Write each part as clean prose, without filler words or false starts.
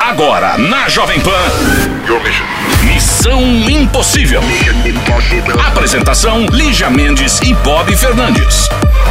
Agora, na Jovem Pan, Missão Impossível. Apresentação, Lígia Mendes e Bob Fernandes.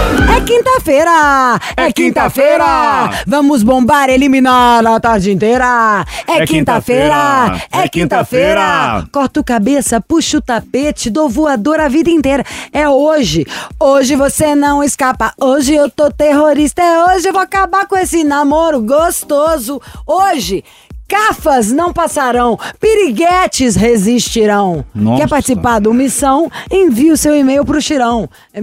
É quinta-feira! É quinta-feira! Vamos bombar, eliminar a tarde inteira! É quinta-feira! É quinta-feira! Corta o cabeça, puxa o tapete, dou voador a vida inteira. É hoje! Hoje você não escapa. Hoje eu tô terrorista. É hoje eu vou acabar com esse namoro gostoso. Hoje... Cafas não passarão, piriguetes resistirão. Nossa. Quer participar do Missão? Envie o seu e-mail pro Chirão. É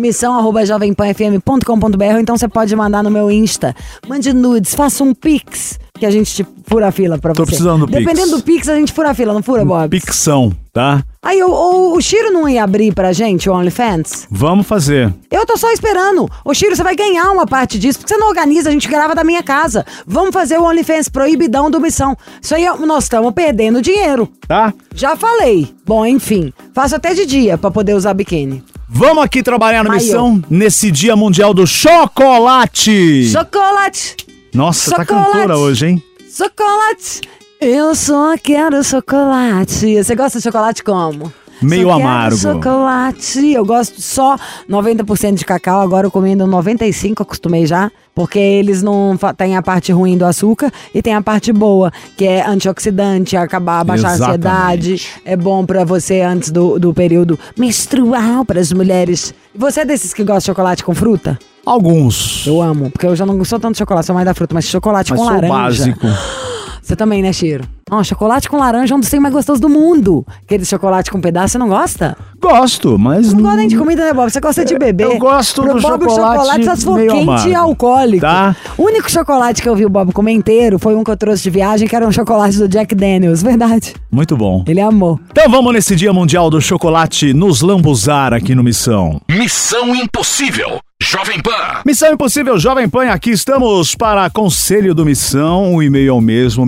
missão@jovempanfm.com.br ou então você pode mandar no meu Insta. Mande nudes, faça um pix que a gente te fura a fila pra você. Tô precisando do pix. Dependendo do pix, a gente fura a fila, não fura, Bob? Pixão, tá? Aí o Chiro não ia abrir pra gente o OnlyFans? Vamos fazer. Eu tô só esperando. Ô Chiro, você vai ganhar uma parte disso, porque você não organiza, a gente grava da minha casa. Vamos fazer o OnlyFans proibidão do Missão. Isso aí nós estamos perdendo dinheiro. Tá? Já falei. Bom, enfim, faço até de dia pra poder usar biquíni. Vamos aqui trabalhar na Aí, missão nesse Dia Mundial do Chocolate. Chocolate! Nossa, Chocolate. tá cantora hoje, hein? Chocolate! Eu só quero chocolate. Você gosta de chocolate como? Meio Só quero amargo. Chocolate. Eu gosto só 90% de cacau. Agora eu comendo 95%, acostumei já. Porque eles não tem a parte ruim do açúcar e tem a parte boa, que é antioxidante, baixar a ansiedade. É bom pra você antes do período menstrual para as mulheres. E você é desses que gosta de chocolate com fruta? Alguns. Eu amo, porque eu já não sou tanto de chocolate, sou mais da fruta, mas chocolate Mas com sou laranja. básico. Você também, né, Chiro? Chocolate com laranja é um dos trem mais gostosos do mundo. Aquele chocolate com pedaço, você não gosta? Gosto, mas Não gosta nem de comida, né, Bob? Você gosta de beber. Eu gosto Pro do Bob, chocolate o chocolate só se for meio quente amargo. e alcoólico. Tá. O único chocolate que eu vi o Bob comer inteiro foi um que eu trouxe de viagem, que era um chocolate do Jack Daniels. Verdade. Muito bom. Ele amou. Então vamos nesse Dia Mundial do Chocolate nos lambuzar aqui no Missão. Missão Impossível. Jovem Pan. Missão Impossível Jovem Pan, aqui estamos para Conselho do Missão, o e-mail é o mesmo,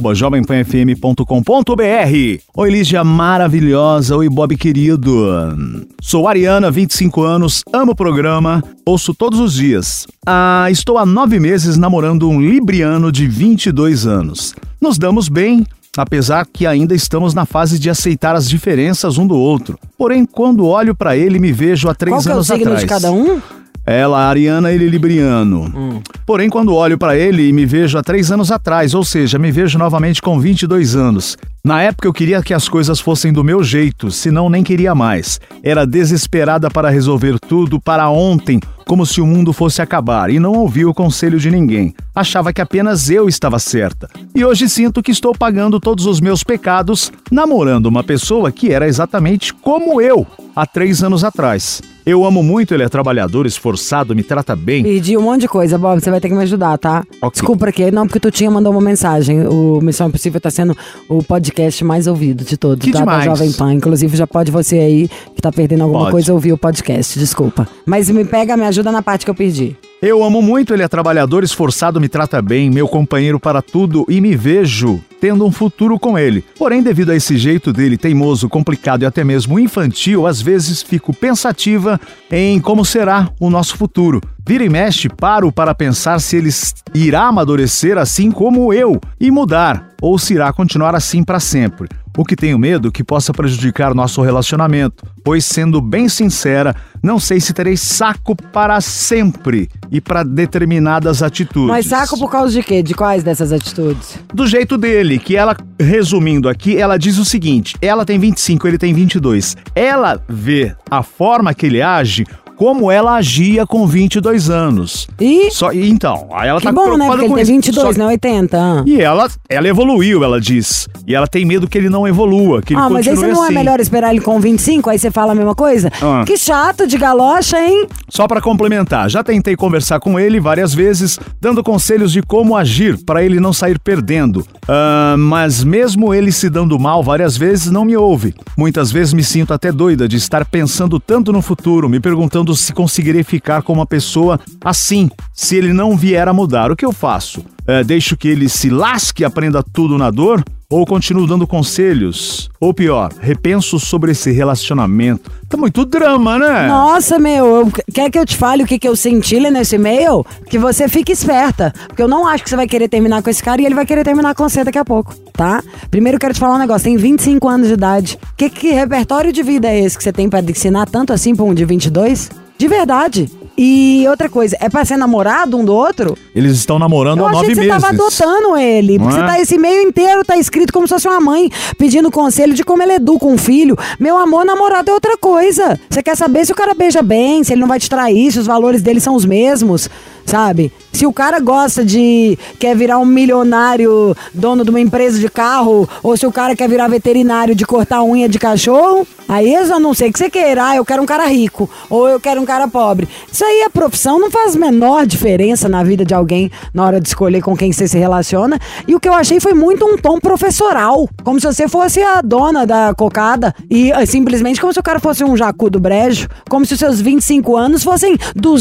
missão@jovempanfm.com.br. Oi Lígia maravilhosa, oi Bob querido. Sou Ariana, 25 anos, amo o programa, ouço todos os dias. Estou há 9 meses namorando um libriano de 22 anos. Nos damos bem, apesar que ainda estamos na fase de aceitar as diferenças um do outro. Porém, quando olho para ele, me vejo há 3 Qual que é o anos signo atrás. de cada um? Ela, Ariana, ele libriano. Porém, quando olho pra ele, me vejo há 3 anos atrás, ou seja, me vejo novamente com 22 anos. Na época eu queria que as coisas fossem do meu jeito, senão nem queria mais. Era desesperada para resolver tudo para ontem, como se o mundo fosse acabar, e não ouvi o conselho de ninguém. Achava que apenas eu estava certa. E hoje sinto que estou pagando todos os meus pecados, namorando uma pessoa que era exatamente como eu, há 3 anos atrás. Eu amo muito, ele é trabalhador, esforçado, me trata bem. Perdi um monte de coisa, Bob, você vai ter que me ajudar, tá? Ok. Desculpa aqui, não, porque tu tinha mandou uma mensagem. O Missão Impossível tá sendo o podcast mais ouvido de todos, Que da demais. Jovem Pan. Inclusive, já pode você aí, que tá perdendo alguma Pode. coisa, ouvir o podcast, desculpa. Mas me ajuda na parte que eu perdi. Eu amo muito, ele é trabalhador, esforçado, me trata bem, meu companheiro para tudo e me vejo tendo um futuro com ele. Porém, devido a esse jeito dele teimoso, complicado e até mesmo infantil, às vezes fico pensativa em como será o nosso futuro. Vira e mexe, paro para pensar se ele irá amadurecer assim como eu e mudar, ou se irá continuar assim para sempre. O que tenho medo que possa prejudicar nosso relacionamento, pois, sendo bem sincera, não sei se terei saco para sempre e para determinadas atitudes. Mas saco por causa de quê? De quais dessas atitudes? Do jeito dele, que ela, resumindo aqui, ela diz o seguinte, ela tem 25, ele tem 22. Ela vê a forma que ele age como ela agia com 22 anos. E? Então, aí ela Que tá bom, né? preocupada Porque ele com tem isso. 22, Só- não 80. E ela evoluiu, ela diz. E ela tem medo que ele não evolua, que ele Mas continue aí você não assim. é melhor esperar ele com 25, aí você fala a mesma coisa? Ah. Que chato de galocha, hein? Só para complementar, já tentei conversar com ele várias vezes, dando conselhos de como agir para ele não sair perdendo. Mas mesmo ele se dando mal várias vezes, não me ouve. Muitas vezes me sinto até doida de estar pensando tanto no futuro, me perguntando se conseguirei ficar com uma pessoa assim, se ele não vier a mudar. O que eu faço? Deixo que ele se lasque e aprenda tudo na dor? Ou continuo dando conselhos? Ou pior, repenso sobre esse relacionamento? Tá muito drama, né? Nossa, quer que eu te fale o que eu senti nesse e-mail? Que você fique esperta. Porque eu não acho que você vai querer terminar com esse cara e ele vai querer terminar com você daqui a pouco, tá? Primeiro eu quero te falar um negócio, tem 25 anos de idade. Que repertório de vida é esse que você tem pra ensinar tanto assim pra um de 22? De verdade. E outra coisa, é pra ser namorado um do outro? Eles estão namorando há 9 meses. Eu achei que você tava adotando ele. Porque esse e-mail inteiro tá escrito como se fosse uma mãe pedindo conselho de como ele educa um filho. Meu amor, namorado é outra coisa. Você quer saber se o cara beija bem, se ele não vai te trair, se os valores dele são os mesmos, sabe? Se o cara quer virar um milionário dono de uma empresa de carro, ou se o cara quer virar veterinário de cortar unha de cachorro, aí eu já não sei o que você queira. Eu quero um cara rico, ou eu quero um cara pobre. Isso aí, a profissão não faz a menor diferença na vida de alguém na hora de escolher com quem você se relaciona. E o que eu achei foi muito um tom professoral, como se você fosse a dona da cocada e simplesmente como se o cara fosse um jacu do brejo, como se os seus 25 anos fossem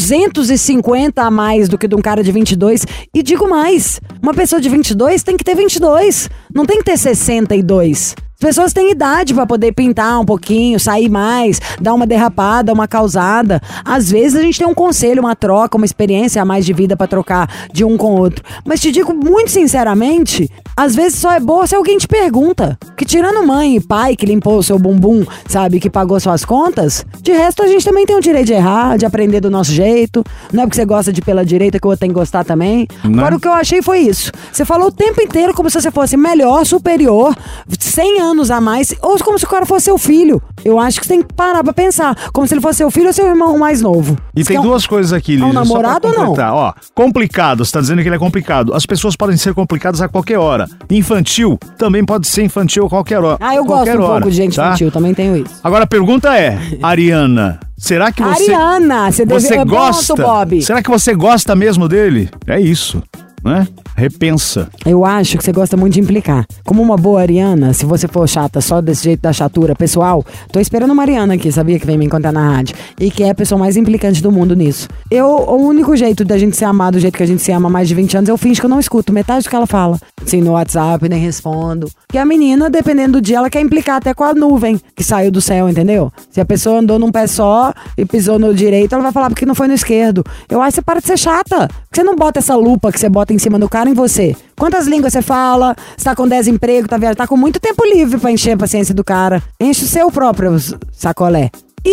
250 a mais do que de um cara de 22. E digo mais, uma pessoa de 22 tem que ter 22, não tem que ter 62. As pessoas têm idade pra poder pintar um pouquinho, sair mais, dar uma derrapada, uma causada. Às vezes a gente tem um conselho, uma troca, uma experiência a mais de vida pra trocar de um com o outro. Mas te digo muito sinceramente, às vezes só é boa se alguém te pergunta. Que tirando mãe e pai que limpou o seu bumbum, sabe, que pagou suas contas, de resto a gente também tem o direito de errar, de aprender do nosso jeito. Não é porque você gosta de ir pela direita que o outro tem que gostar também. Não. Agora o que eu achei foi isso. Você falou o tempo inteiro como se você fosse melhor, superior, 100 anos a mais, ou como se o cara fosse seu filho. Eu acho que você tem que parar pra pensar, como se ele fosse seu filho ou seu irmão mais novo. E tem duas coisas aqui, Lígia. É um namorado ou não? Ó, complicado, você tá dizendo que ele é complicado. As pessoas podem ser complicadas a qualquer hora. Infantil também pode ser infantil a qualquer hora. Eu gosto um pouco de gente infantil, também tenho isso. Agora a pergunta é, Ariana, será que você... Ariana, você gosta? Ponto, Bob. Será que você gosta mesmo dele? É isso, né? Repensa. Eu acho que você gosta muito de implicar. Como uma boa Ariana, se você for chata só desse jeito da chatura pessoal, tô esperando uma Ariana aqui, sabia? Que vem me encontrar na rádio. E que é a pessoa mais implicante do mundo nisso. O único jeito da gente ser amado, do jeito que a gente se ama há mais de 20 anos, eu finjo que eu não escuto metade do que ela fala. Assim, no WhatsApp, nem respondo. Que a menina, dependendo do dia, ela quer implicar até com a nuvem que saiu do céu, entendeu? Se a pessoa andou num pé só e pisou no direito, ela vai falar porque não foi no esquerdo. Eu acho que você para de ser chata. Porque você não bota essa lupa que você bota em cima do cara em você. Quantas línguas você fala? Você tá com 10 empregos, tá com muito tempo livre pra encher a paciência do cara. Enche o seu próprio sacolé.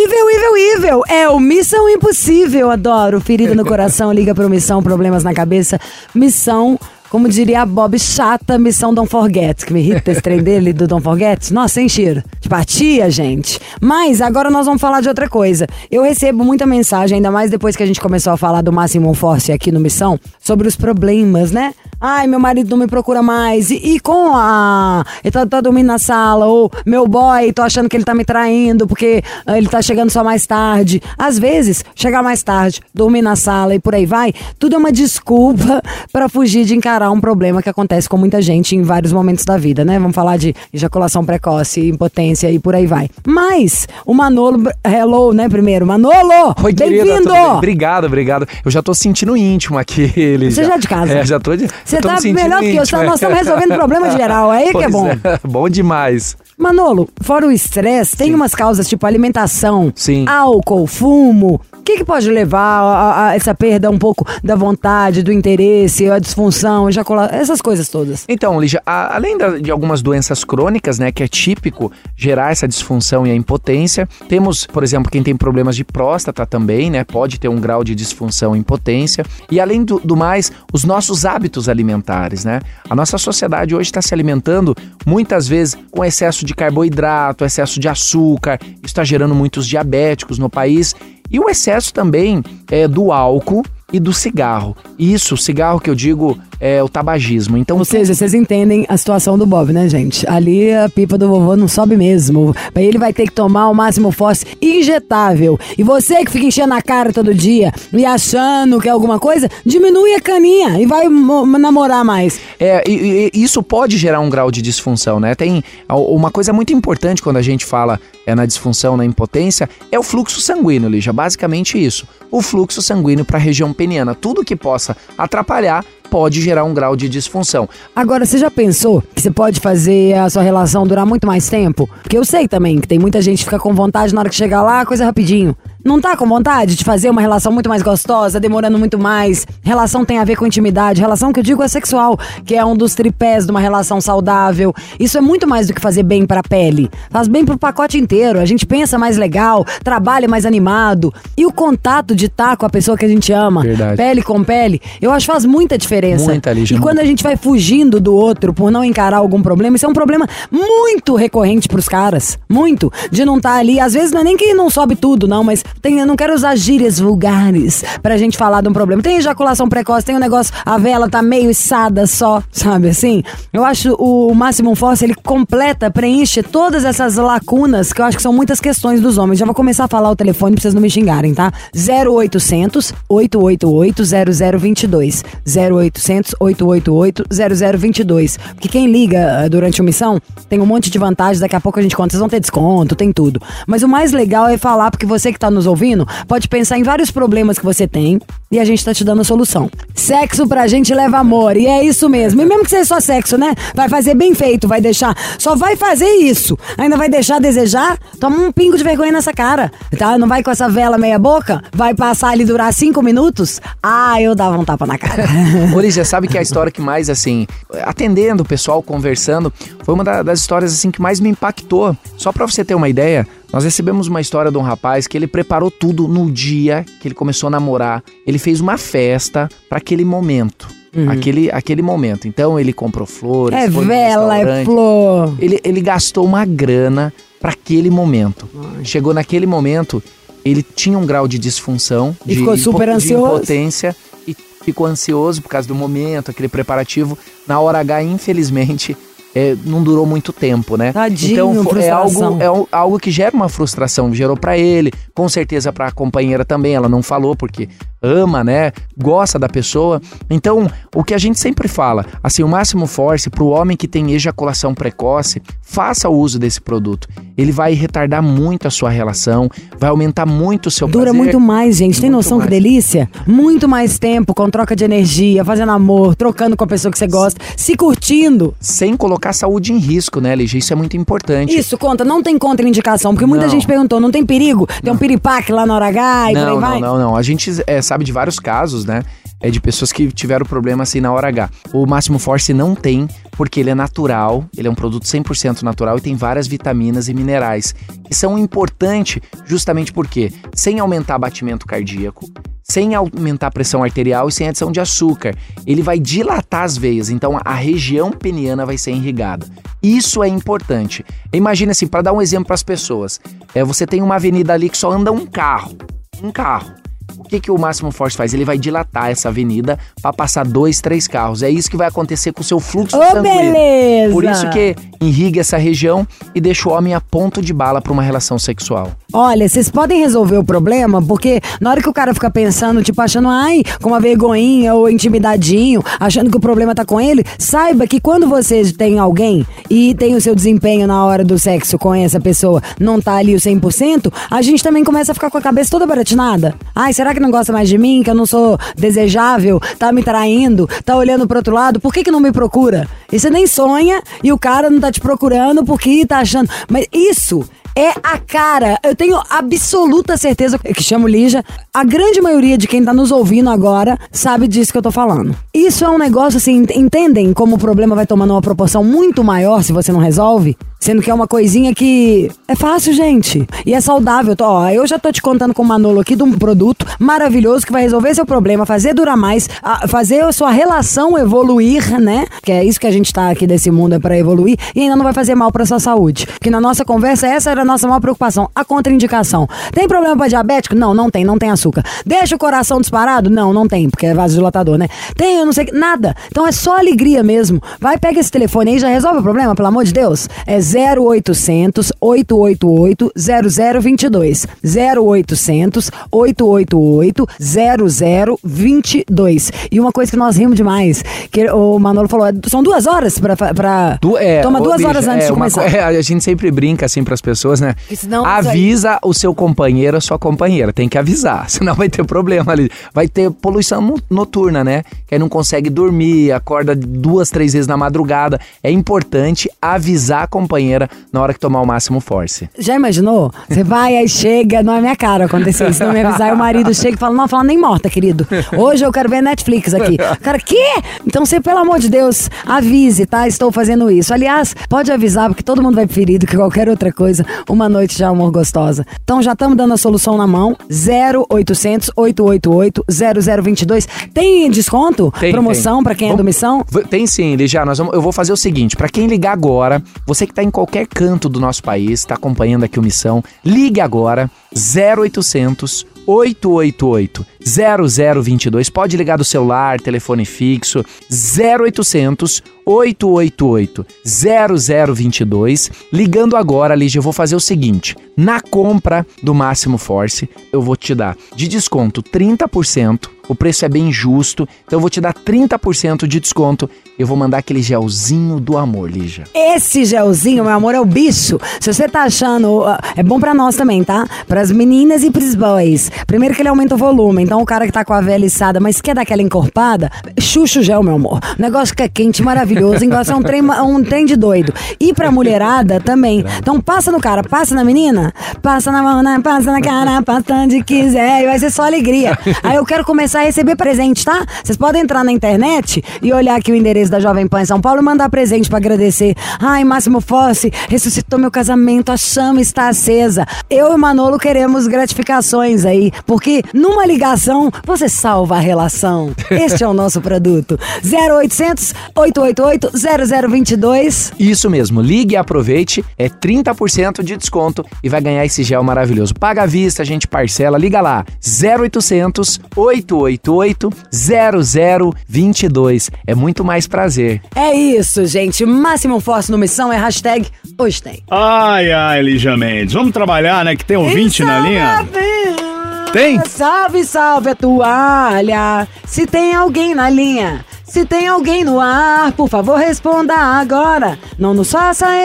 Evil, é o Missão Impossível, adoro. Ferida no coração, liga pro Missão, problemas na cabeça. Missão, como diria a Bob, chata, Missão Don't Forget. Que me irrita esse trem dele do Don't Forget. Nossa, sem cheiro. Empatia, gente. Mas agora nós vamos falar de outra coisa. Eu recebo muita mensagem, ainda mais depois que a gente começou a falar do Máximo Force aqui no Missão, sobre os problemas, né? Ai, meu marido não me procura mais. E com ele tá dormindo na sala. Ou meu boy, tô achando que ele tá me traindo porque ele tá chegando só mais tarde. Às vezes, chegar mais tarde, dormir na sala e por aí vai, tudo é uma desculpa pra fugir de encarar um problema que acontece com muita gente em vários momentos da vida, né? Vamos falar de ejaculação precoce, impotência e por aí vai. Mas, o Manolo, hello, né, primeiro. Manolo, oi, bem-vindo! Obrigado. Eu já tô sentindo íntimo aqui. Você já é de casa? Já tô de... Você tá melhor que eu, nós estamos resolvendo problema geral, aí que é bom. Bom demais. Manolo, fora o estresse, tem umas causas tipo alimentação, sim, álcool, fumo. O que pode levar a essa perda um pouco da vontade, do interesse, a disfunção, ejaculação, essas coisas todas? Então, Lígia, além de algumas doenças crônicas, né, que é típico gerar essa disfunção e a impotência, temos, por exemplo, quem tem problemas de próstata também, né, pode ter um grau de disfunção e impotência. E além do mais, os nossos hábitos alimentares, né? A nossa sociedade hoje está se alimentando muitas vezes com excesso de carboidrato, excesso de açúcar, isso está gerando muitos diabéticos no país. E o excesso também do álcool e do cigarro. Isso, o cigarro que eu digo é o tabagismo. Então, ou seja, vocês entendem a situação do Bob, né, gente? Ali a pipa do vovô não sobe mesmo. Aí ele vai ter que tomar o Máximo Force injetável. E você que fica enchendo a cara todo dia e achando que é alguma coisa, diminui a caninha e vai namorar mais. E isso pode gerar um grau de disfunção, né? Tem uma coisa muito importante quando a gente fala na disfunção, na impotência, é o fluxo sanguíneo, Lígia. Basicamente isso. O fluxo sanguíneo para a região peniana. Tudo que possa atrapalhar pode gerar um grau de disfunção. Agora, você já pensou que você pode fazer a sua relação durar muito mais tempo? Porque eu sei também que tem muita gente que fica com vontade na hora que chegar lá, coisa rapidinho. Não tá com vontade de fazer uma relação muito mais gostosa, demorando muito mais? Relação tem a ver com intimidade. Relação que eu digo é sexual, que é um dos tripés de uma relação saudável. Isso é muito mais do que fazer bem pra pele. Faz bem pro pacote inteiro. A gente pensa mais legal, trabalha mais animado. E o contato de estar com a pessoa que a gente ama, Verdade. pele com pele, eu acho que faz muita diferença. Muita, Lígia, E quando a gente vai fugindo do outro por não encarar algum problema, isso é um problema muito recorrente pros caras. Muito. De não estar ali. Às vezes não é nem que não sobe tudo, não, mas eu não quero usar gírias vulgares pra gente falar de um problema. Tem ejaculação precoce, tem um negócio, a vela tá meio içada só, sabe assim? Eu acho o Maximum Force, ele completa, preenche todas essas lacunas, que eu acho que são muitas questões dos homens. Já vou começar a falar o telefone pra vocês não me xingarem, tá? 0800 888 0022. 0800 888 0022. Porque quem liga durante uma missão tem um monte de vantagens, daqui a pouco a gente conta, vocês vão ter desconto, tem tudo. Mas o mais legal é falar, porque você que tá nos ouvindo pode pensar em vários problemas que você tem e a gente tá te dando a solução. Sexo pra gente leva amor, e é isso mesmo. E mesmo que seja só sexo, né? Vai fazer bem feito, vai deixar. Só vai fazer isso. Ainda vai deixar desejar? Toma um pingo de vergonha nessa cara, tá? Não vai com essa vela meia boca? Vai passar ali durar 5 minutos? Ah, eu dava um tapa na cara. Ô, Lígia, sabe que a história que mais, assim, atendendo o pessoal, conversando, foi uma das histórias, assim, que mais me impactou. Só pra você ter uma ideia, nós recebemos uma história de um rapaz que ele preparou tudo no dia que ele começou a namorar. Ele fez uma festa pra aquele momento. Aquele momento. Então ele comprou flores. É foi no vela, é restaurante. flor. Ele gastou uma grana pra aquele momento. Chegou naquele momento, ele tinha um grau de disfunção, E ficou super de ansioso. impotência, e ficou ansioso por causa do momento, aquele preparativo. Na hora H, infelizmente, não durou muito tempo, né? Tadinho, então frustração. algo que gera uma frustração, gerou pra ele, com certeza pra companheira também, ela não falou porque ama, né? Gosta da pessoa. Então, o que a gente sempre fala, assim, o Maximum Force pro homem que tem ejaculação precoce, faça o uso desse produto. Ele vai retardar muito a sua relação, vai aumentar muito o seu prazer. Dura muito mais, gente. Tem Muito noção mais. que delícia? Muito mais tempo com troca de energia, fazendo amor, trocando com a pessoa que você gosta, se curtindo. Sem colocar a saúde em risco, né, Lígia? Isso é muito importante. Isso, conta, não tem contraindicação, porque muita Não. gente perguntou, não tem perigo? Tem um piripaque lá na hora H e por aí vai? Não. A gente sabe de vários casos, né? De pessoas que tiveram problema assim na hora H. O Maximum Force não tem, porque ele é natural, ele é um produto 100% natural e tem várias vitaminas e minerais, que são importantes justamente porque, sem aumentar batimento cardíaco, sem aumentar a pressão arterial e sem adição de açúcar, ele vai dilatar as veias, então a região peniana vai ser irrigada. Isso é importante. Imagina assim, para dar um exemplo para as pessoas, você tem uma avenida ali que só anda um carro. O que o Maximum Force faz? Ele vai dilatar essa avenida para passar 2, 3 carros. É isso que vai acontecer com o seu fluxo sanguíneo. Beleza! Por isso que irriga essa região e deixa o homem a ponto de bala para uma relação sexual. Olha, vocês podem resolver o problema, porque na hora que o cara fica pensando, tipo, achando, com uma vergonhinha ou intimidadinho, achando que o problema tá com ele, saiba que quando você tem alguém e tem o seu desempenho na hora do sexo com essa pessoa, não tá ali o 100%, a gente também começa a ficar com a cabeça toda baratinada. Será que não gosta mais de mim? Que eu não sou desejável? Tá me traindo? Tá olhando pro outro lado? Por que não me procura? E você nem sonha e o cara não tá te procurando porque tá achando... Mas isso... é a cara, eu tenho absoluta certeza que chamo Lígia, a grande maioria de quem tá nos ouvindo agora sabe disso que eu tô falando. Isso é um negócio assim, entendem como o problema vai tomando uma proporção muito maior se você não resolve? Sendo que é uma coisinha que é fácil, gente. E é saudável. Eu já tô te contando com o Manolo aqui de um produto maravilhoso que vai resolver seu problema, fazer durar mais, fazer a sua relação evoluir, né? Que é isso que a gente tá aqui desse mundo, é pra evoluir. E ainda não vai fazer mal pra sua saúde. Porque na nossa conversa, essa era a nossa maior preocupação. A contraindicação. Tem problema pra diabético? Não tem. Não tem açúcar. Deixa o coração disparado? Não tem. Porque é vasodilatador, né? Tem, eu não sei, nada. Então é só alegria mesmo. Vai, pega esse telefone aí, já resolve o problema, pelo amor de Deus. É 0800 888 0022. 0800 888 0022. E uma coisa que nós rimos demais, que o Manolo falou, são 2 horas pra toma 2 horas antes de começar. A gente sempre brinca assim pras pessoas, né? Senão, avisa o seu companheiro, a sua companheira, tem que avisar, senão vai ter problema ali. Vai ter poluição noturna, né? Que aí não consegue dormir, acorda 2, 3 vezes na madrugada. É importante avisar a companheira na hora que tomar o Máximo Force. Já imaginou? Você vai, aí chega, não é minha cara acontecer isso, não me avisar, e o marido chega e fala, não, fala nem morta, querido. Hoje eu quero ver Netflix aqui. Cara, quê? Então você, pelo amor de Deus, avise, tá? Estou fazendo isso. Aliás, pode avisar, porque todo mundo vai preferir do que qualquer outra coisa, uma noite de amor gostosa. Então já estamos dando a solução na mão, 0800 888 0022. Tem desconto? Promoção para quem é do Missão? Tem sim, Lígia. Eu vou fazer o seguinte, para quem ligar agora, você que tá em qualquer canto do nosso país, tá acompanhando aqui o Missão, ligue agora, 0800 888 0022. Pode ligar do celular, telefone fixo, 0800 888 0022. Ligando agora, Lígia, eu vou fazer o seguinte. Na compra do Máximo Force, eu vou te dar de desconto 30%. O preço é bem justo, então eu vou te dar 30% de desconto. Eu vou mandar aquele gelzinho do amor, Lígia. Esse gelzinho, meu amor, é o bicho. Se você tá achando... É bom pra nós também, tá? Pras meninas e pros boys. Primeiro que ele aumenta o volume. Então o cara que tá com a velha içada, mas quer dar aquela encorpada, xuxa o gel, meu amor. O negócio que é quente, maravilhoso. Engosta um trem de doido. E pra mulherada também. Então passa no cara, passa na menina, passa na mão, passa na cara, passa onde quiser. E vai ser só alegria. Aí eu quero começar a receber presente, tá? Vocês podem entrar na internet e olhar aqui o endereço da Jovem Pan em São Paulo e mandar presente pra agradecer. Ai, Máximo Force ressuscitou meu casamento, a chama está acesa. Eu e o Manolo queremos gratificações aí, porque numa ligação você salva a relação. Este é o nosso produto. 0800 888 0022. Isso mesmo, ligue e aproveite, é 30% de desconto e vai ganhar esse gel maravilhoso. Paga à vista, a gente parcela, liga lá, 0800 888 0022. É muito mais prazer. É isso, gente. Máximo Force no Missão é hashtag hoje tem. Ai, Lígia Mendes. Vamos trabalhar, né? Que tem ouvinte na linha. Tem? Salve, salve a toalha. Se tem alguém na linha, se tem alguém no ar, por favor responda agora. Não nos faça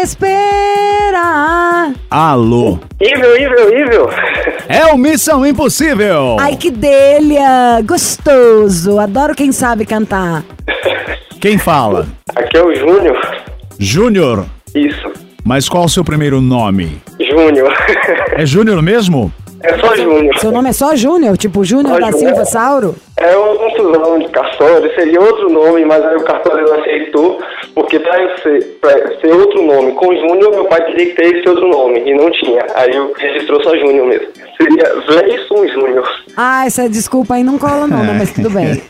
esperar. Alô. Ível. É o Missão Impossível. Ai, que delha. Gostoso. Adoro quem sabe cantar. Quem fala? Aqui é o Júnior. Júnior? Isso. Mas qual o seu primeiro nome? Júnior. É Júnior mesmo? É só Júnior. Seu nome é só Júnior? Tipo Júnior da Silva Sauro? É uma confusão de cartório, seria outro nome, mas aí o cartório não aceitou, porque pra ser outro nome com Júnior, meu pai teria que ter esse outro nome, e não tinha. Aí eu registrou só Júnior mesmo. Seria Vleison Júnior. Ah, essa desculpa aí não cola não, né? Mas tudo bem.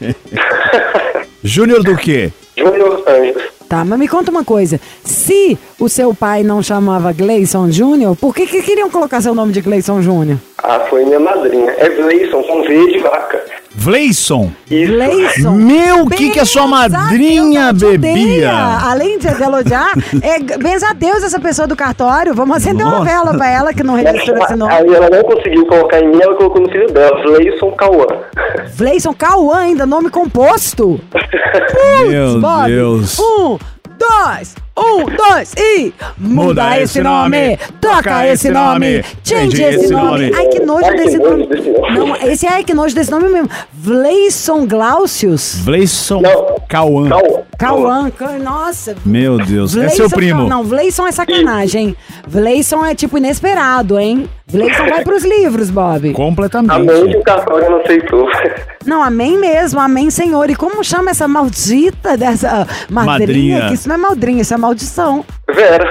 Júnior do quê? Júnior Anjos. Tá, mas me conta uma coisa. Se o seu pai não chamava Gleison Júnior, por que queriam colocar seu nome de Gleison Júnior? Ah, foi minha madrinha. É Vleison, com V de vaca. Vleison? Isso. Gleison? Meu, o que a sua madrinha bebia? Além de elogiar, benza a Deus essa pessoa do cartório. Vamos acender uma vela pra ela que não registrou esse nome. Aí ela não conseguiu colocar em mim, ela colocou no filho dela, Vleison Cauã. Vleison Cauã ainda, nome composto. Meu Bob. Deus. 1, 2 e... Muda esse nome, troca esse nome, change esse nome. Ai, que nojo desse nome. Não, esse é que nojo desse nome mesmo. Vleison Glaucius? Vleison Cauã. Cauã, nossa. Meu Deus, Vleison, é seu primo. Não, Vleison é sacanagem. Vleison é tipo inesperado, hein? Vleison vai pros livros, Bob. Completamente. Amém que o cartório não aceitou. Não, amém mesmo, amém, Senhor. E como chama essa maldita dessa madrinha? Que isso não é madrinha, isso é maldição. Vera.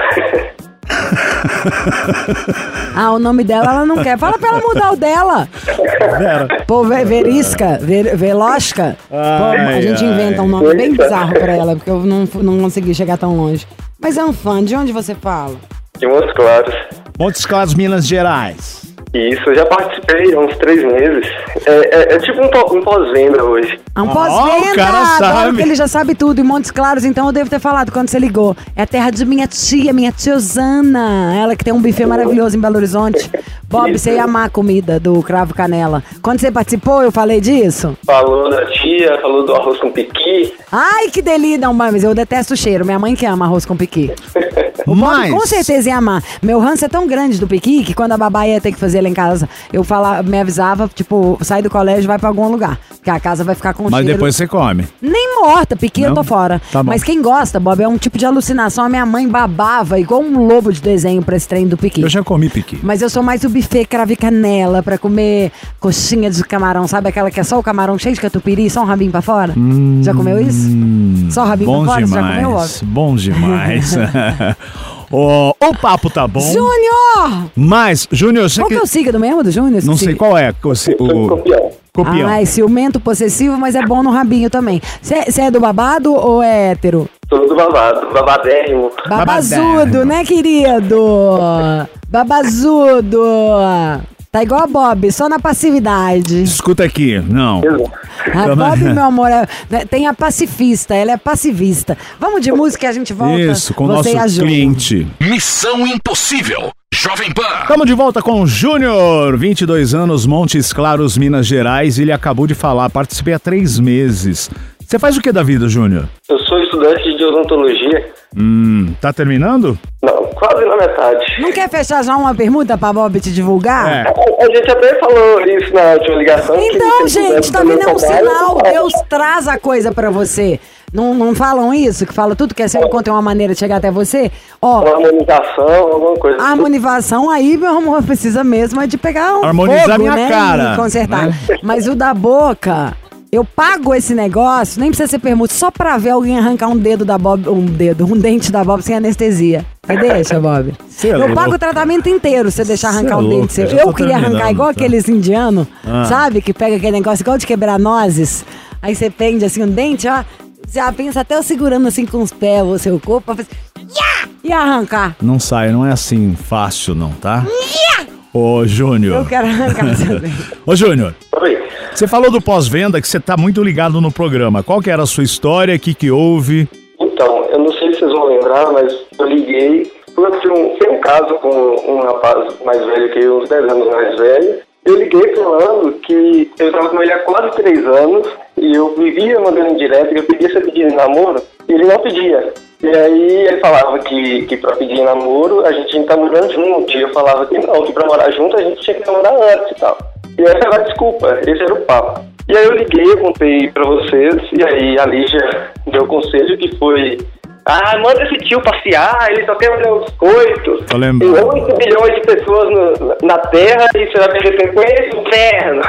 Ah, o nome dela ela não quer. Fala pra ela mudar o dela. Vera. Pô, Verisca, Velosca. Pô, a gente inventa um nome bem bizarro pra ela, porque eu não consegui chegar tão longe. Mas é um fã, de onde você fala? De Montes Claros. Montes Claros, Minas Gerais. Isso, eu já participei há uns 3 meses. É tipo um pós-venda hoje. Um pós-venda, o cara sabe. que ele já sabe tudo. Em Montes Claros, então eu devo ter falado quando você ligou. É a terra de minha tia Osana. Ela que tem um buffet maravilhoso em Belo Horizonte. Bob, você ia amar a comida do Cravo Canela. Quando você participou, eu falei disso? Falou da tia, falou do arroz com piqui. Ai, que delícia. Não, mas eu detesto o cheiro. Minha mãe que ama arroz com piqui. O Bob com certeza ia amar. Meu ranço é tão grande do piqui que quando a babá ia ter que fazer lá em casa, eu me avisava, tipo, sai do colégio e vai pra algum lugar. Porque a casa vai ficar com Mas cheiro. depois você come. Nem morta, piqui eu tô fora. Tá bom. Mas quem gosta, Bob, é um tipo de alucinação. A minha mãe babava igual um lobo de desenho pra esse trem do piqui. Eu já comi piqui. Mas eu sou mais do buffet cravo e canela pra comer coxinha de camarão. Sabe aquela que é só o camarão cheio de catupiry, só um rabinho pra fora? Já comeu isso? Só o rabinho Bom pra fora? demais. Você já comeu, Bob? Bom demais. O papo tá bom. Júnior! Mas, Júnior, você Qual que é o signo mesmo do Júnior? Não sei qual é. O copião. Ah, é ciumento, possessivo, mas é bom no rabinho também. Você é do babado ou é hétero? Sou do babadérrimo. Babazudo, né, querido? Babazudo. Tá igual a Bob, só na passividade. Escuta aqui, não. A Bob, meu amor, tem a pacifista, ela é passivista. Vamos de música e a gente volta? Isso, com o Você nosso e a Ju. cliente. Missão Impossível. Jovem Pan. Estamos de volta com o Júnior, 22 anos, Montes Claros, Minas Gerais. Ele acabou de falar, participei há 3 meses. Você faz o que da vida, Júnior? Eu sou estudante de odontologia. Tá terminando? Não, quase na metade. Não quer fechar já uma pergunta pra Bob te divulgar? É. A gente até falou isso na última ligação. Então, que gente, tá também vendo? É um trabalho, sinal. Deus traz a coisa pra você. Não falam isso? Que fala tudo que é seu enquanto é uma maneira de chegar até você? Ó, Uma harmonização, alguma coisa. a harmonização aí, meu amor, precisa mesmo é de pegar um Harmonizar fogo, minha né, cara, e consertar. né? Mas o da boca, eu pago esse negócio, nem precisa ser permuta, só pra ver alguém arrancar um dente da Bob sem anestesia. Você deixa, Bob? Cê é Eu louco. pago o tratamento inteiro você deixar arrancar Cê é um louco, dente seu. eu já tô Eu queria arrancar terminando, igual tá? aqueles indianos, sabe? Que pega aquele negócio igual de quebrar nozes. Aí você prende assim um dente, ó. Já pensa até eu segurando assim com os pés o seu corpo pra fazer... E arrancar. Não sai, não é assim fácil não, tá? Ô, Eu Júnior. quero arrancar seu dente. Ô, Júnior. Oi. Você falou do pós-venda, que você tá muito ligado no programa. Qual que era a sua história? O que houve? Então, eu não sei se vocês vão lembrar, mas eu liguei. Foi um caso com um rapaz mais velho que eu, uns 10 anos mais velho. Eu liguei falando que eu estava com ele há quase 3 anos e eu vivia mandando direto, eu pedia se eu pedia namoro e ele não pedia. E aí ele falava que pra pedir namoro a gente tinha que estar morando junto. E eu falava que não, que pra morar junto a gente tinha que namorar antes e tal. E essa era a desculpa, esse era o papo. E aí eu liguei, eu contei pra vocês, e aí a Lígia deu o conselho que foi... Ah, manda esse tio passear, ele só quer olhar os coitos. Tô lembrando. Tem 8 bilhões de pessoas na Terra e você vai perder com esse inferno.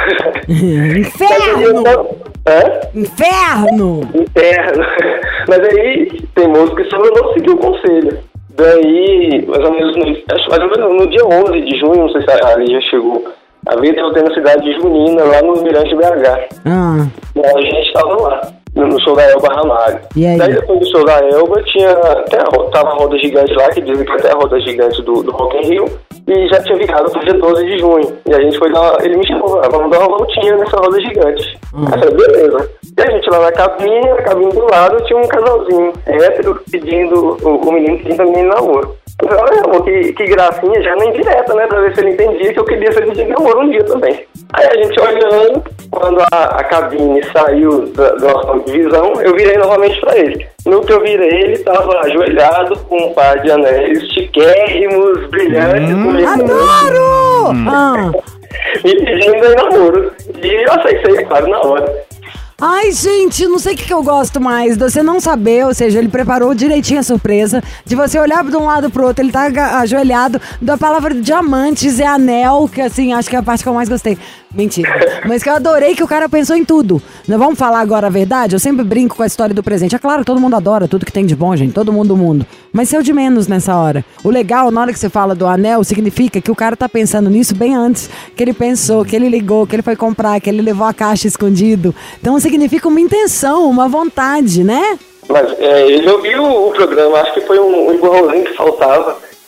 Inferno! Hã? Inferno! Inferno. Mas aí tem moço que só não seguiu o conselho. Daí, mais ou menos no dia 11 de junho, não sei se a Lígia chegou, a vida eu tenho na cidade de Junina, lá no Mirante BH. Ah, E a gente tava lá, no show da Elba Ramalho. E aí? Daí depois do show da Elba, tava a roda gigante lá, que dizem que até a roda gigante do Rock in Rio, e já tinha ficado pro dia 12 de junho. E a gente foi ele me chamou, vamos dar uma voltinha nessa roda gigante. Aí eu falei, beleza. E a gente lá na cabine do lado tinha um casalzinho hétero pedindo, o menino pedindo a menina em namoro. Eu falei, olha, amor, que gracinha, já na indireta, né, pra ver se ele entendia que eu queria ser pedido de namoro um dia também. Aí a gente olhando, quando a cabine saiu da nossa visão, eu virei novamente pra ele. No que eu virei, ele tava ajoelhado com um par de anéis chiquérrimos, brilhantes. adoro! Ah. Me pedindo em namoro. E eu aceitei, claro, na hora. Ai, gente, não sei o que eu gosto mais. De você não saber, ou seja, ele preparou direitinho a surpresa. De você olhar de um lado pro outro, ele tá ajoelhado. Da palavra diamantes e anel, que assim, acho que é a parte que eu mais gostei. Mentira. Mas que eu adorei que o cara pensou em tudo. Nós vamos falar agora a verdade? Eu sempre brinco com a história do presente. É claro, todo mundo adora tudo que tem de bom, gente. Todo mundo do mundo. Mas seu de menos nessa hora. O legal, na hora que você fala do anel, significa que o cara tá pensando nisso bem antes. Que ele pensou, que ele ligou, que ele foi comprar, que ele levou a caixa escondido. Então significa uma intenção, uma vontade, né? Mas ele ouviu o programa, acho que foi um empurrãozinho que faltava.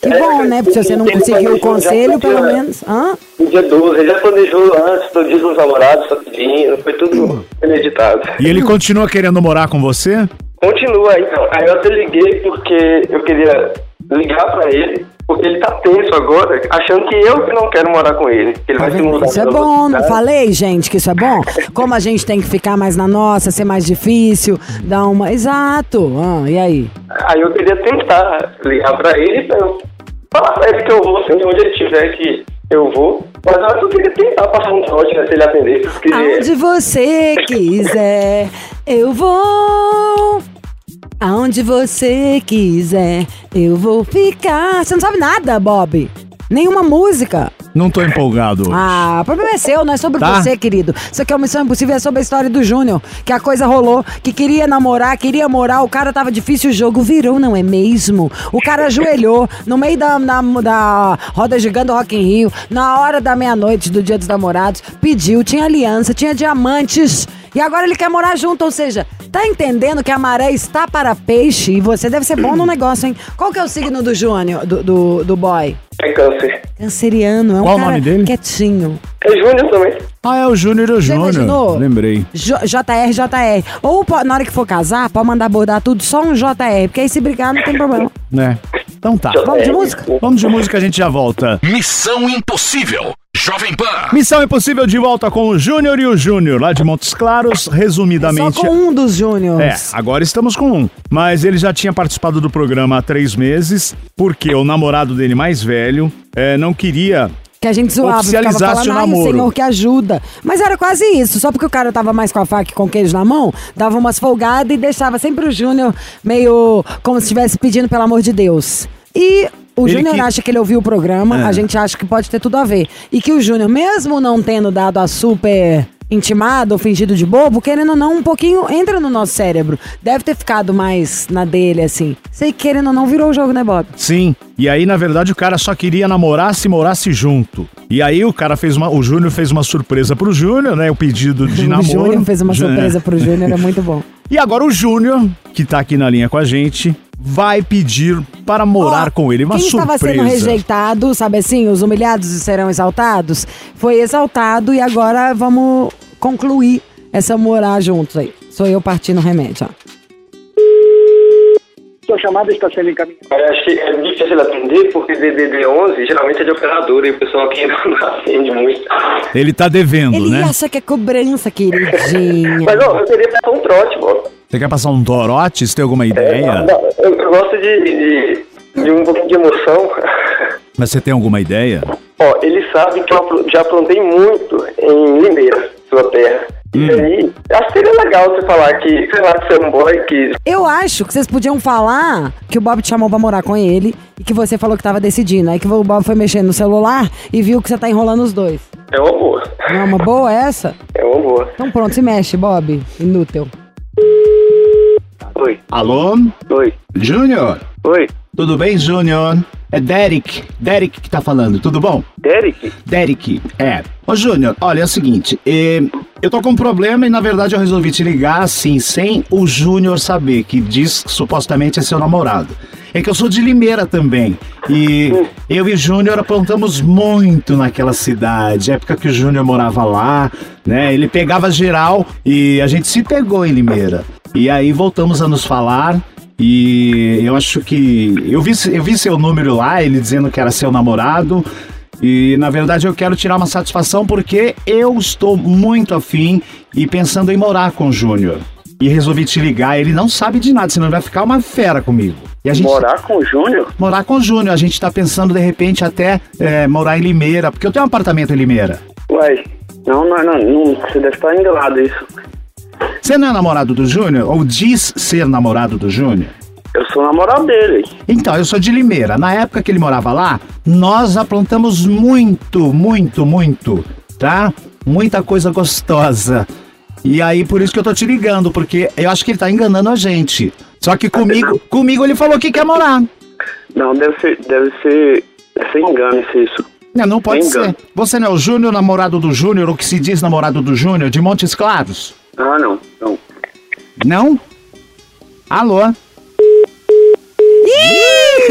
Que bom, né? Porque se você não conseguiu o conselho, pelo menos... Hã? No dia 12, ele já planejou antes do dia dos namorados, só pedindo, foi tudo premeditado. E ele continua querendo morar com você? Continua, então. Aí eu até liguei porque eu queria ligar pra ele, porque ele tá tenso agora, achando que eu que não quero morar com ele. Que ele vai se mudar. Isso é bom, não falei, gente, que isso é bom? Como a gente tem que ficar mais na nossa, ser mais difícil, dar uma... Exato. E aí? Aí eu queria tentar ligar pra ele, pra eu falar pra ele que eu vou, assim, onde ele estiver que eu vou. Mas eu queria tentar passar um trote, né, se ele atender. Porque... Aonde você quiser, eu vou... Aonde você quiser, eu vou ficar. Você não sabe nada, Bob? Nenhuma música. Não tô empolgado hoje. O problema é seu, não é sobre você, querido. Isso aqui é uma Missão Impossível, é sobre a história do Júnior. Que a coisa rolou, que queria namorar, queria morar, o cara tava difícil, o jogo virou, não é mesmo? O cara ajoelhou no meio da roda gigante do Rock in Rio, na hora da meia-noite do Dia dos Namorados, pediu, tinha aliança, tinha diamantes. E agora ele quer morar junto, ou seja, tá entendendo que a maré está para peixe e você deve ser bom no negócio, hein? Qual que é o signo do Júnior, do boy? É câncer. Canceriano, é um Qual cara o nome dele? quietinho. É Júnior também. É o Júnior, Você imaginou? Lembrei. JR. Ou na hora que for casar, pode mandar bordar tudo só um JR, porque aí se brigar não tem problema. Né? Então tá. Vamos de música? Vamos de música, a gente já volta. Missão Impossível. Jovem Pan. Missão Impossível de volta com o Júnior e o Júnior, lá de Montes Claros, resumidamente. Só com um dos Júniors. Agora estamos com um. Mas ele já tinha participado do programa há 3 meses, porque o namorado dele mais velho não queria... Que a gente zoava, ficava oficializasse falando, o namoro. o Senhor que ajuda. Mas era quase isso, só porque o cara tava mais com a faca e com o queijo na mão, dava umas folgadas e deixava sempre o Júnior meio como se estivesse pedindo pelo amor de Deus. E o Júnior acha que ele ouviu o programa, a gente acha que pode ter tudo a ver. E que o Júnior, mesmo não tendo dado a super intimado ou fingido de bobo, querendo ou não, um pouquinho entra no nosso cérebro. Deve ter ficado mais na dele, assim. Sei que querendo ou não, virou o jogo, né, Bob? Sim, e aí na verdade o cara só queria namorar se morasse junto. E aí o Júnior fez uma surpresa pro Júnior, né, o pedido de namoro. O Júnior fez uma surpresa pro Júnior, é muito bom. E agora o Júnior, que tá aqui na linha com a gente, vai pedir para morar com ele, uma surpresa. Quem estava sendo rejeitado, sabe assim, os humilhados serão exaltados, foi exaltado e agora vamos concluir essa morar juntos aí. Sou eu partindo o remédio, ó. Sua chamada está sendo encaminhada. Eu acho que é difícil atender porque DDD 11 geralmente é de operadora e o pessoal aqui não atende muito. Ele tá devendo, Ele né? acha que é cobrança, queridinha. Mas ó, eu queria passar um trote, pô. Você quer passar um torote? Você tem alguma ideia? Eu gosto de um pouquinho de emoção. Mas você tem alguma ideia? Ó, ele sabe que eu já plantei muito em Limeira, sua terra. E aí, acho que seria legal você falar que, sei lá, que você é um boy que... Eu acho que vocês podiam falar que o Bob te chamou pra morar com ele e que você falou que tava decidindo. Aí que o Bob foi mexendo no celular e viu que você tá enrolando os dois. É uma boa. Não é uma boa essa? É uma boa. Então pronto, se mexe, Bob. Inútil. Oi. Alô? Oi. Júnior? Oi. Tudo bem, Júnior? É Derek que tá falando, tudo bom? Derek? Ô, Júnior, olha, é o seguinte, eu tô com um problema e, na verdade, eu resolvi te ligar, assim, sem o Júnior saber, que diz que supostamente é seu namorado. É que eu sou de Limeira também, e eu e o Júnior aprontamos muito naquela cidade, época que o Júnior morava lá, né, ele pegava geral e a gente se pegou em Limeira. E aí voltamos a nos falar... E eu acho que... Eu vi seu número lá, ele dizendo que era seu namorado. E, na verdade, eu quero tirar uma satisfação porque eu estou muito afim e pensando em morar com o Júnior. E resolvi te ligar, ele não sabe de nada, senão ele vai ficar uma fera comigo. E a gente... Morar com o Júnior? Morar com o Júnior. A gente tá pensando, de repente, até morar em Limeira, porque eu tenho um apartamento em Limeira. Ué, não, você deve estar enganado isso. Você não é namorado do Júnior? Ou diz ser namorado do Júnior? Eu sou namorado dele. Então, eu sou de Limeira. Na época que ele morava lá, nós aprontamos muito, tá? Muita coisa gostosa. E aí, por isso que eu tô te ligando, porque eu acho que ele tá enganando a gente. Só que comigo ele falou que quer morar. Não, deve ser engano isso. Não pode ser. Você não é o Júnior, namorado do Júnior, ou que se diz namorado do Júnior, de Montes Claros? Ah, não. Não? Alô? Ih, vão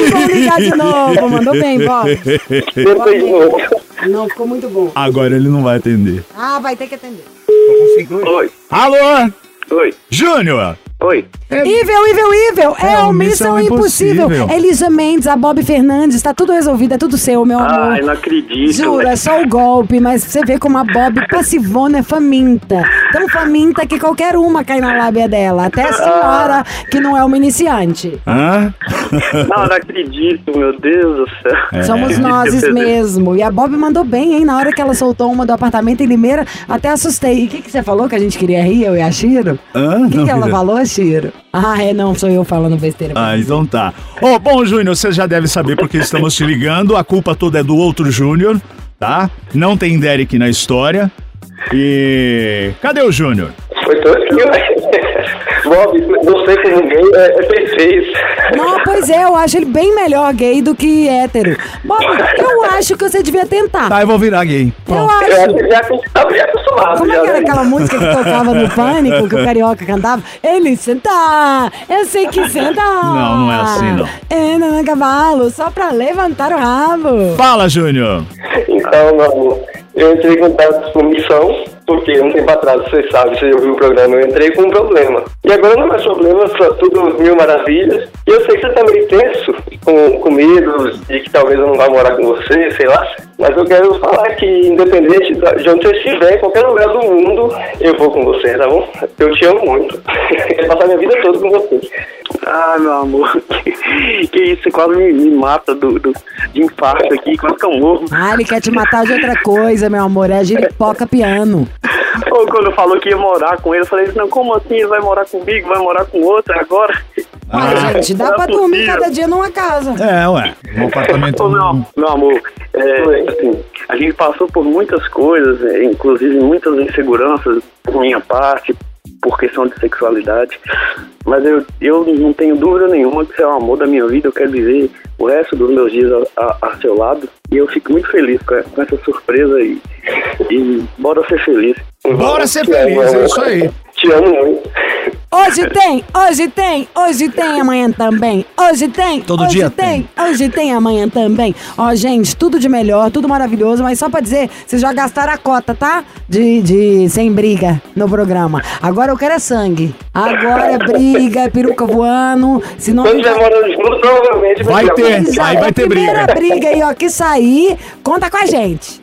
tentar de novo. Mandou bem, Bob. Tentei de novo. Não, ficou muito bom. Agora ele não vai atender. Ah, vai ter que atender. Oi. Alô? Oi. Júnior! Oi. Ível, é o Missão Impossível. Elisa Mendes, a Bob Fernandes, tá tudo resolvido, é tudo seu, meu amor. Ai, não acredito. Juro, é só o golpe, mas você vê como a Bob passivona é faminta. Tão faminta que qualquer uma cai na lábia dela, até a senhora que não é uma iniciante. Hã? Não acredito, meu Deus do céu. Somos nós mesmo. E a Bob mandou bem, hein? Na hora que ela soltou uma do apartamento em Limeira, até assustei. E o que você falou que a gente queria rir, eu e a Chiro? Hã? O que ela falou, Chiro? Ah, não, sou eu falando besteira. Ah, então tá. Bom, Júnior, você já deve saber porque estamos te ligando. A culpa toda é do outro Júnior, tá? Não tem Derek na história. E... cadê o Júnior? Foi todo aqui, Bob, você como gay é perfeito. Não, pois é, eu acho ele bem melhor gay do que hétero. Bob, eu acho que você devia tentar. Tá, eu vou virar gay. Eu Eu acho acho. que já tá bem acostumado. Como é já, que era né? aquela música que tocava no Pânico, que o Carioca cantava? Ele senta, eu sei que senta. Não é assim, não. É, no cavalo, só pra levantar o rabo. Fala, Júnior. Então, meu amor, eu entrei em contato com missão, porque um tempo atrás, você sabe, você ouviu o programa, eu entrei com um problema. E agora não é mais problema, só tudo mil maravilhas. E eu sei que você tá meio tenso, com medo de que talvez eu não vá morar com você, sei lá. Mas eu quero falar que, independente de onde você estiver, em qualquer lugar do mundo, eu vou com você, tá bom? Eu te amo muito. Quero passar minha vida toda com você. Ah, meu amor, que isso, você quase me mata de infarto aqui, quase que eu morro. Ah, ele quer te matar de outra coisa, meu amor, é giripoca piano. Ou quando falou que ia morar com ele, eu falei, não, como assim? Ele vai morar comigo, vai morar com outra agora? Ai, gente, dá pra dormir cada dia numa casa. Ué. Um apartamento... Ô, meu amor, assim, a gente passou por muitas coisas, inclusive muitas inseguranças por minha parte, por questão de sexualidade, mas eu não tenho dúvida nenhuma que você é o amor da minha vida, eu quero viver o resto dos meus dias a seu lado, e eu fico muito feliz com essa surpresa e bora ser feliz. Bora ser feliz, é isso aí. Te amo muito. Hoje tem, amanhã também. Hoje tem, Todo hoje dia tem, hoje tem, amanhã também. Ó, gente, tudo de melhor, tudo maravilhoso, mas só pra dizer, vocês já gastaram a cota, tá? De sem briga no programa. Agora eu quero é sangue. Agora é briga, é peruca voando, senão... Quando estiver morando junto, provavelmente Vai ter. Aí vai ter primeira briga. briga aí, ó, que sair, conta com a gente.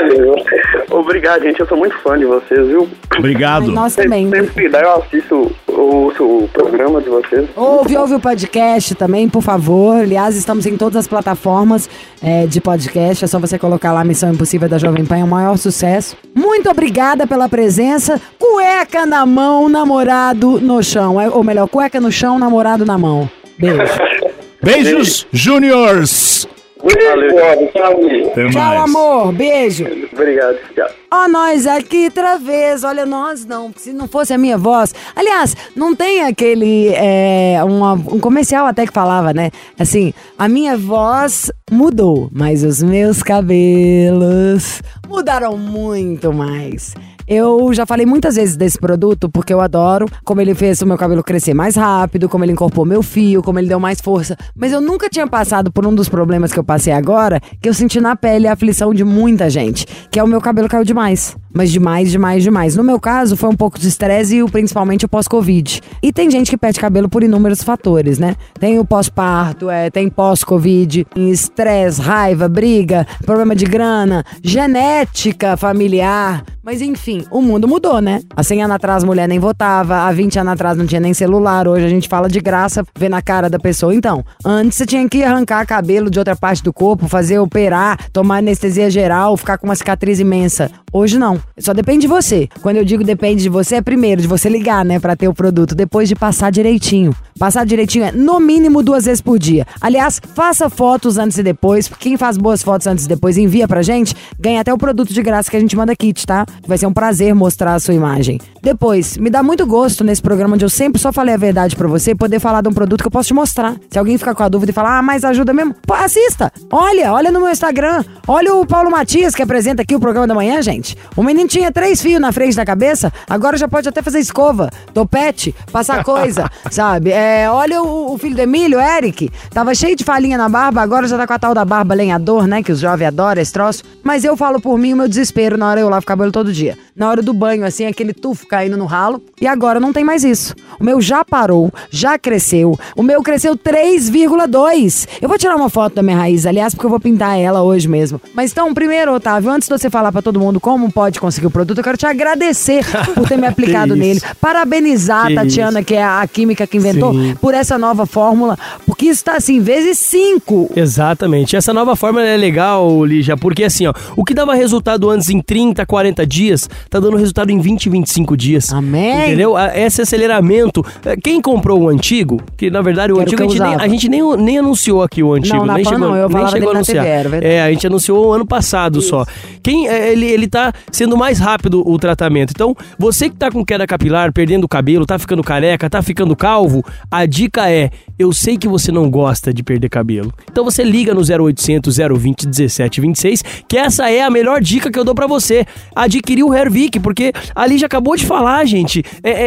Obrigado, gente. Eu sou muito fã de vocês, viu? Obrigado. Nós também. Sempre que dá, eu assisto o programa de vocês. Ouve o podcast também, por favor. Aliás, estamos em todas as plataformas de podcast. É só você colocar lá Missão Impossível da Jovem Pan, é o maior sucesso. Muito obrigada pela presença. Cueca na mão, namorado no chão. Ou melhor, cueca no chão, namorado na mão. Beijo. Beijos, Júniors. Valeu, Até Tchau, mais. amor. Beijo. Obrigado, tchau. Ó, nós aqui outra vez. Olha, nós não. Se não fosse a minha voz. Aliás, não tem aquele. Um comercial até que falava, né? Assim, a minha voz mudou, mas os meus cabelos mudaram muito mais. Eu já falei muitas vezes desse produto porque eu adoro como ele fez o meu cabelo crescer mais rápido, como ele incorporou meu fio, como ele deu mais força. Mas eu nunca tinha passado por um dos problemas que eu passei agora, que eu senti na pele a aflição de muita gente, que é o meu cabelo caiu demais. Mas demais. No meu caso, foi um pouco de estresse e principalmente o pós-Covid. E tem gente que perde cabelo por inúmeros fatores, né? Tem o pós-parto, tem pós-Covid, estresse, raiva, briga, problema de grana, genética familiar. Mas enfim, o mundo mudou, né? Há 100 anos atrás a mulher nem votava, há 20 anos atrás não tinha nem celular, hoje a gente fala de graça, vê na cara da pessoa. Então, antes você tinha que arrancar cabelo de outra parte do corpo, operar, tomar anestesia geral, ficar com uma cicatriz imensa. Hoje não, só depende de você. Quando eu digo depende de você, é primeiro de você ligar, né, pra ter o produto, depois de passar direitinho. Passar direitinho é no mínimo 2 vezes por dia. Aliás, faça fotos antes e depois. Quem faz boas fotos antes e depois envia pra gente, ganha até o produto de graça que a gente manda kit, tá? Vai ser um prazer mostrar a sua imagem. Depois, me dá muito gosto nesse programa onde eu sempre só falei a verdade pra você, poder falar de um produto que eu posso te mostrar. Se alguém ficar com a dúvida e falar, mas ajuda mesmo, pô, assista. Olha no meu Instagram. Olha o Paulo Matias, que apresenta aqui o programa da manhã, gente. O menino tinha 3 fios na frente da cabeça, agora já pode até fazer escova, topete, passar coisa, sabe? Olha o filho do Emílio, Eric, tava cheio de falinha na barba, agora já tá com a tal da barba lenhador, né? Que os jovens adoram esse troço. Mas eu falo por mim o meu desespero na hora eu lavo o cabelo todo dia. Na hora do banho, assim, aquele tufo caindo no ralo. E agora não tem mais isso. O meu já parou, já cresceu. O meu cresceu 3,2. Eu vou tirar uma foto da minha raiz, aliás, porque eu vou pintar ela hoje mesmo. Mas então, primeiro, Otávio, antes de você falar pra todo mundo como pode conseguir o produto, eu quero te agradecer por ter me aplicado nele. Parabenizar a Tatiana, que é a química que inventou, por essa nova fórmula. Porque isso tá assim, vezes 5. Exatamente. Essa nova fórmula é legal, Lígia, porque assim, ó, o que dava resultado antes em 30, 40 dias, tá dando resultado em 20, 25 dias. Amém. Entendeu? Esse aceleramento. Quem comprou o antigo, que na verdade o antigo a gente nem anunciou aqui o antigo. Não, nem chegou, eu nem chegou a anunciar. A gente anunciou o ano passado só. Ele tá sendo mais rápido o tratamento. Então, você que tá com queda capilar, perdendo o cabelo, tá ficando careca, tá ficando calvo, a dica é, eu sei que você não gosta de perder cabelo. Então você liga no 0800 020 1726, que essa é a melhor dica que eu dou pra você. Adquirir o Hervik, porque a Lígia acabou de falar, gente.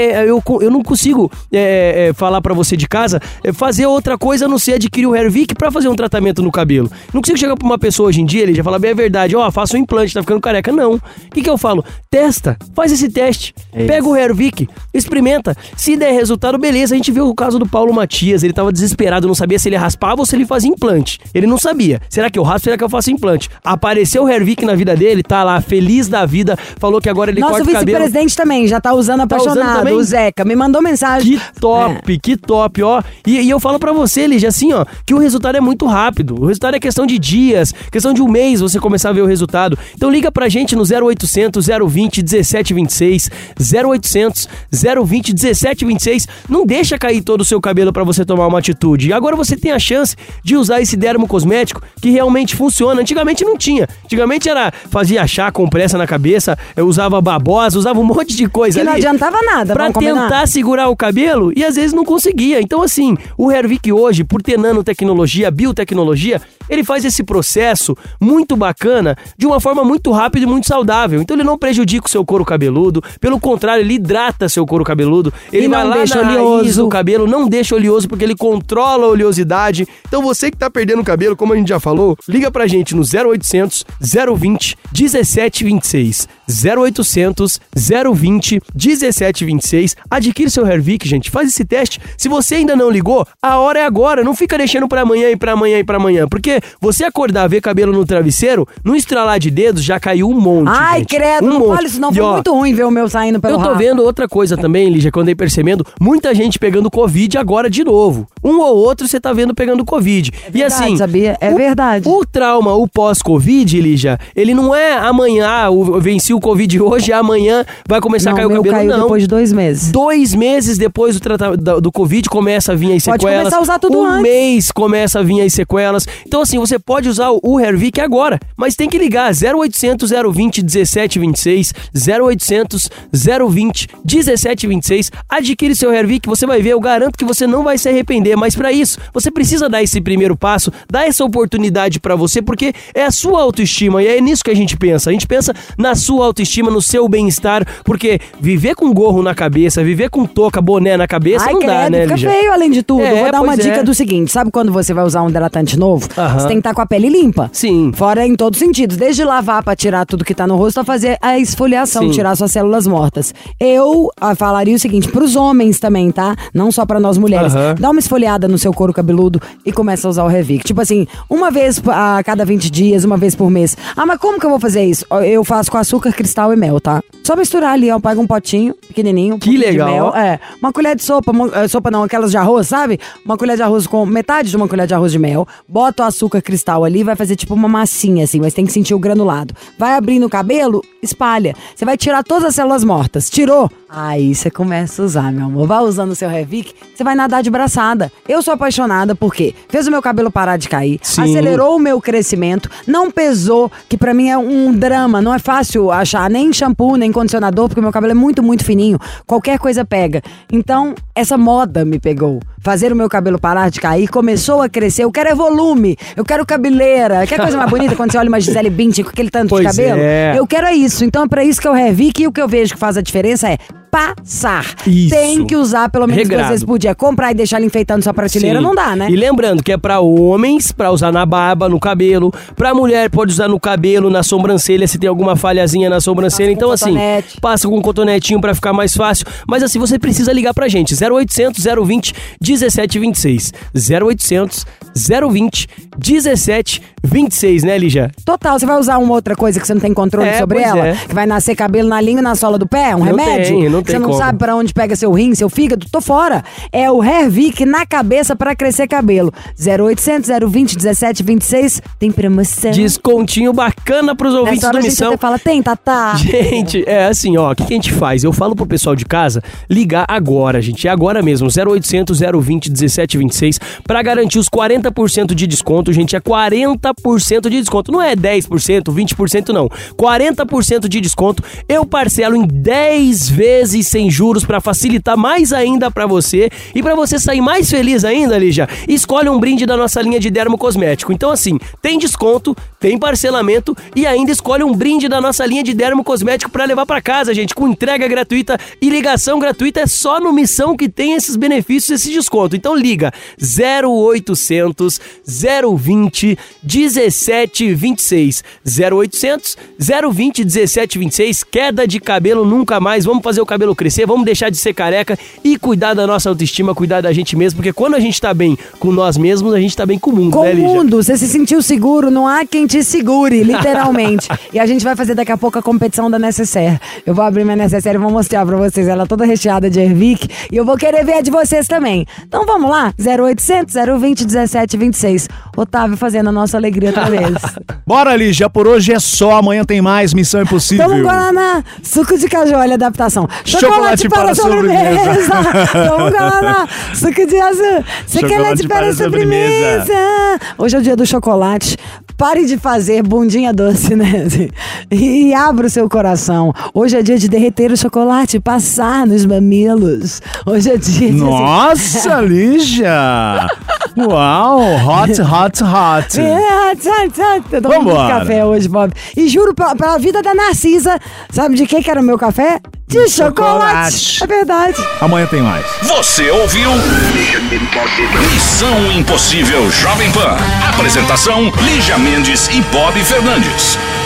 Eu não consigo falar pra você de casa, fazer outra coisa a não ser adquirir o Hervik pra fazer um tratamento no cabelo. Não consigo chegar pra uma pessoa hoje em dia, Lígia, falar bem a verdade, faça um implante, tá ficando careca. Não. O que eu falo? Testa, faz esse teste. Pega o Hervik, experimenta. Se der resultado, beleza. A gente viu o caso do Paulo Matias, ele tava desesperado, não sabia se ele raspava ou se ele fazia implante. Ele não sabia. Será que eu raspo? Será que eu faço implante? Apareceu o Hervik na vida dele, tá lá, feliz da vida, falou que agora ele corta o cabelo. Nosso vice-presidente também, já tá usando apaixonado, o Zeca, me mandou mensagem. Que top, ó. E eu falo pra você, Lígia, assim, ó, que o resultado é muito rápido. O resultado é questão de dias, questão de um mês você começar a ver o resultado. Então liga pra gente no 0800 020 1726, 0800 020 1726. Não deixa cair todo o seu cabelo pra você tomar uma atitude. E agora você tem a chance de usar esse dermocosmético que realmente funciona. Antigamente não tinha. Antigamente fazia chá, compressa na cabeça, usava babosa, usava um monte de coisa que ali. Não adiantava nada, pra tentar segurar o cabelo e às vezes não conseguia. Então assim, o Hervik hoje, por ter nanotecnologia, biotecnologia, ele faz esse processo muito bacana, de uma forma muito rápida e muito saudável. Então ele não prejudica o seu couro cabeludo, pelo contrário, ele hidrata seu couro cabeludo, ele vai lá na raiz do cabelo, não deixa oleoso porque ele controla a oleosidade. Então você que tá perdendo o cabelo, como a gente já falou, liga pra gente no 0800 020 1726, 0800 020 1726, adquire seu Hervik, gente, faz esse teste. Se você ainda não ligou, a hora é agora, não fica deixando pra amanhã e pra amanhã e pra amanhã, porque você acordar, ver cabelo no travesseiro, no estralar de dedos, já caiu um monte. Ai, gente. credo, não fala isso não, foi muito ruim ver o meu saindo pelo rabo. Eu tô vendo outra coisa também, Lígia, que eu andei percebendo, muita gente pegando Covid agora de novo. Um ou outro você tá vendo pegando Covid. É verdade, e assim, sabia? É verdade. O trauma, o pós-Covid, Lígia, ele não é amanhã, eu venci o Covid hoje, amanhã vai começar a cair o cabelo, caiu não. Depois de 2 meses. 2 meses depois do Covid começa a vir as sequelas. Pode começar a usar tudo antes. Mês começa a vir as sequelas. Então assim, você pode usar o Hervik agora, mas tem que ligar 0800 020 1726, 0800 020 1726, adquire seu Hervik, você vai ver, eu garanto que você não vai se arrepender, mas pra isso, você precisa dar esse primeiro passo, dar essa oportunidade pra você, porque é a sua autoestima, e é nisso que a gente pensa na sua autoestima, no seu bem-estar, porque viver com gorro na cabeça, viver com touca, boné na cabeça, não dá, né, fica Lígia? feio além de tudo. Eu vou dar uma dica do seguinte, sabe quando você vai usar um hidratante novo? Você tem que estar com a pele limpa. Sim. Fora em todos os sentidos, desde lavar pra tirar tudo que tá no rosto, a fazer a esfoliação, tirar suas células mortas. Eu falaria o seguinte, pros homens também, tá? Não só pra nós mulheres. Dá uma esfoliada no seu couro cabeludo e começa a usar o Hervik. Tipo assim, uma vez a cada 20 dias, uma vez por mês. Ah, mas como que eu vou fazer isso? Eu faço com açúcar, cristal e mel, tá? Só misturar ali, ó, pega um potinho pequenininho, que legal, de mel, uma colher de sopa, sopa não, aquelas de arroz, sabe? Uma colher de arroz com metade de uma colher de arroz de mel, bota o açúcar cristal ali, vai fazer tipo uma massinha assim, mas tem que sentir o granulado. Vai abrindo o cabelo, espalha. Você vai tirar todas as células mortas. Tirou? Aí você começa a usar, meu amor. Vai usando o seu Hervik, você vai nadar de braçada. Eu sou apaixonada porque fez o meu cabelo parar de cair, acelerou o meu crescimento, não pesou, que pra mim é um drama, não é fácil achar nem shampoo, nem condicionador, porque meu cabelo é muito, muito fininho. Qualquer coisa pega. Então, essa moda me pegou. Fazer o meu cabelo parar de cair, começou a crescer. Eu quero volume, eu quero cabeleira. Quer coisa mais bonita quando você olha uma Gisele Bündchen com aquele tanto de cabelo? Eu quero isso. Então é pra isso que eu Hervik, e o que eu vejo que faz a diferença é passar. Isso. Tem que usar pelo menos Regrado. 2 vezes por dia. Comprar e deixar ele enfeitando sua prateleira, Sim. não dá, né? E lembrando que é pra homens, pra usar na barba, no cabelo. Pra mulher, pode usar no cabelo, na sobrancelha, se tem alguma falhazinha na sobrancelha. Então, assim, passa com um cotonetinho pra ficar mais fácil. Mas, assim, você precisa ligar pra gente. 0800 020 1726. 0800 020 1726, né, Lígia? Total, você vai usar uma outra coisa que você não tem controle sobre pois ela? é. Que vai nascer cabelo na língua e na sola do pé? Um remédio? Não tem você não como. sabe pra onde pega seu rim, seu fígado? Tô fora. É o Hervik na cabeça pra crescer cabelo. 0800 020 1726. Tem promoção. Descontinho bacana pros ouvintes Nessa hora do a gente Missão. até fala, tem, Tatá? Gente, é assim, ó, o que a gente faz? Eu falo pro pessoal de casa ligar agora, gente, é agora mesmo, 0800 020 1726, pra garantir os 40% de desconto, gente, é 40% de desconto, não é 10%, 20% não, 40% de desconto, eu parcelo em 10 vezes sem juros pra facilitar mais ainda pra você, e pra você sair mais feliz ainda, Lígia, escolhe um brinde da nossa linha de dermocosmético. Então assim, tem desconto, tem parcelamento e ainda escolhe um brinde da nossa linha de dermocosmético pra levar pra casa, gente, com entrega gratuita e ligação gratuita. É só no Missão que tem esses benefícios, esse desconto. Então liga 0800 020 1726. 0800 020 1726. Queda de cabelo nunca mais. Vamos fazer o cabelo crescer, vamos deixar de ser careca e cuidar da nossa autoestima, cuidar da gente mesmo, porque quando a gente tá bem com nós mesmos, a gente tá bem com o mundo, Com né, o Lígia? mundo, você se sentiu seguro, não há quem te segure, literalmente. E a gente vai fazer daqui a pouco a competição da Necessaire. Eu vou abrir minha Necessaire e vou mostrar pra vocês. Ela é toda recheada de Hervik e eu vou querer ver a de vocês também. Então vamos lá, 0800 020 1726. Otávio fazendo a nossa alegria outra vez. Bora, Lígia, por hoje é só. Amanhã tem mais Missão Impossível. Toma um Guaraná, suco de caju, olha a adaptação. Chocolate para a sobremesa. Toma um Guaraná, suco de azul. Chocolate para a sobremesa. Hoje é o dia do chocolate. Pare de fazer bundinha doce, né? E abra o seu coração. Hoje é dia de derreter o chocolate, passar nos mamilos. Hoje é dia de... Nossa, Lígia! Uau, hot, hot, hot. Eu tomo muito café hoje, Bob. E juro, pela vida da Narcisa, sabe de que era o meu café? De chocolate. É verdade. Amanhã tem mais. Você ouviu Missão Impossível Jovem Pan. Apresentação: Lígia Mendes e Bob Fernandes.